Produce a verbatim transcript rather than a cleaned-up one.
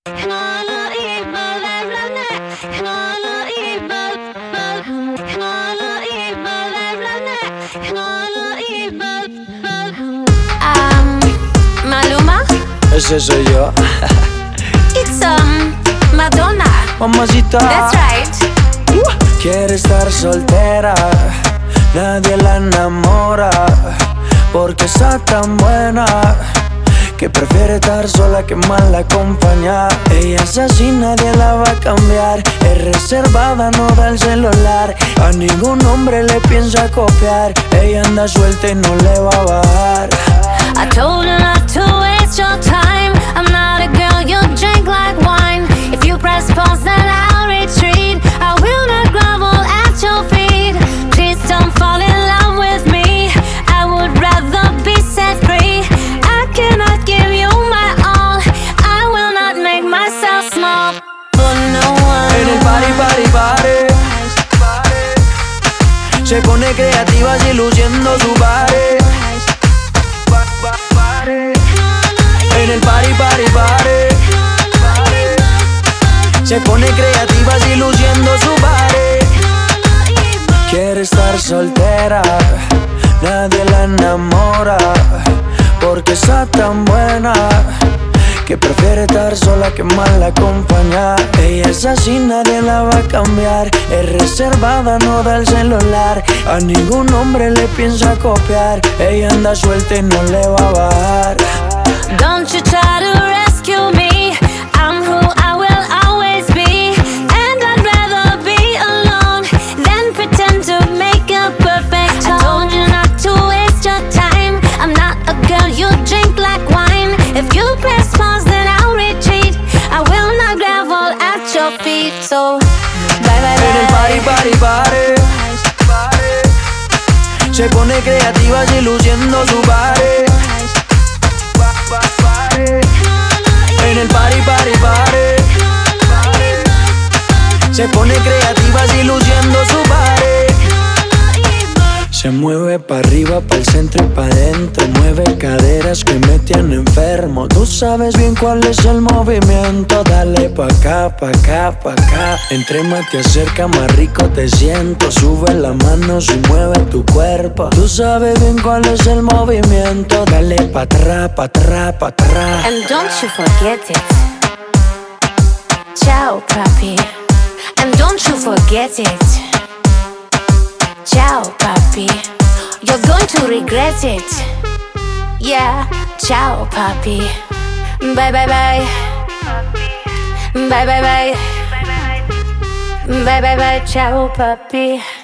Um, Maluma? Ese soy yo. It's um, Madonna. Mamacita. That's right. uh. Quiere estar soltera, nadie la enamora, porque está tan buena que prefiere estar sola que mal acompañada. Ella es así, nadie la va a cambiar. Es reservada, no da el celular. A ningún hombre le piensa copiar. Ella anda suelta y no le va a bajar. I told her not to waste your time. I'm not a girl you drink like wine. If you press pause then I'll retreat. I will not grovel at your feet. Please don't fall in love with me. I would rather be set free. I cannot give you my all. I will not make myself small for no one. En el party, party, party se pone creativa y luciendo su body. En el party, party, party se pone creativa y luciendo su body. Quiere estar soltera, nadie la enamora, porque está tan buena que prefiere estar sola que mal acompañada. Ella es así, nadie la va a cambiar. Es reservada, no da el celular. A ningún hombre le piensa copiar. Ella anda suelta y no le va a bajar. Don't you try to rescue me. I'm who I will always be. And I'd rather be alone than pretend to make a perfect home. I told you not to waste your time. I'm not a girl you drink like wine. If you press pause then I'll retreat. I will not grovel at your feet. So bye bye bye. En el party, party, party se pone creativa y luciendo su body. En el party, party, party se pone creativa y luciendo su body. Se mueve pa' arriba, pa' el centro y pa' dentro. Mueve caderas que me tienen enfermo. Tú sabes bien cuál es el movimiento. Dale pa' acá, pa' acá, pa' acá. Entre más te acerca, más rico te siento. Sube las manos y mueve tu cuerpo. Tú sabes bien cuál es el movimiento. Dale pa' atrás, pa' atrás, pa' atrás. And don't you forget it. Ciao, papi. And don't you forget it. Ciao, papi. You're going to regret it. Yeah, ciao, papi. Bye, bye, bye. Bye, bye, bye. Bye, bye, bye. Ciao, papi.